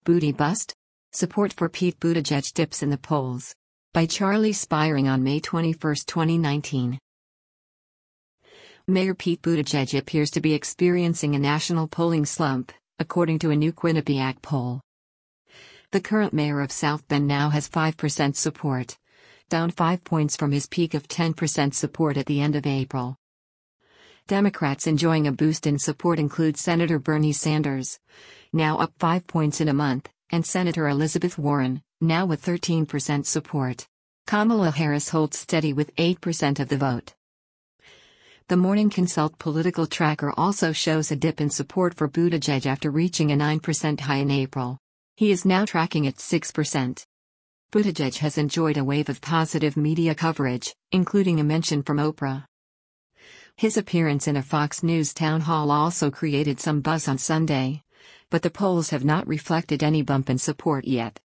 Booty Bust? Support for Pete Buttigieg dips in the polls. By Charlie Spiring on May 21, 2019. Mayor Pete Buttigieg appears to be experiencing a national polling slump, according to a new Quinnipiac poll. The current mayor of South Bend now has 5% support, down 5 points from his peak of 10% support at the end of April. Democrats enjoying a boost in support include Senator Bernie Sanders, now up 5 points in a month, and Senator Elizabeth Warren, now with 13% support. Kamala Harris holds steady with 8% of the vote. The Morning Consult political tracker also shows a dip in support for Buttigieg after reaching a 9% high in April. He is now tracking at 6%. Buttigieg has enjoyed a wave of positive media coverage, including a mention from Oprah. His appearance in a Fox News town hall also created some buzz on Sunday, but the polls have not reflected any bump in support yet.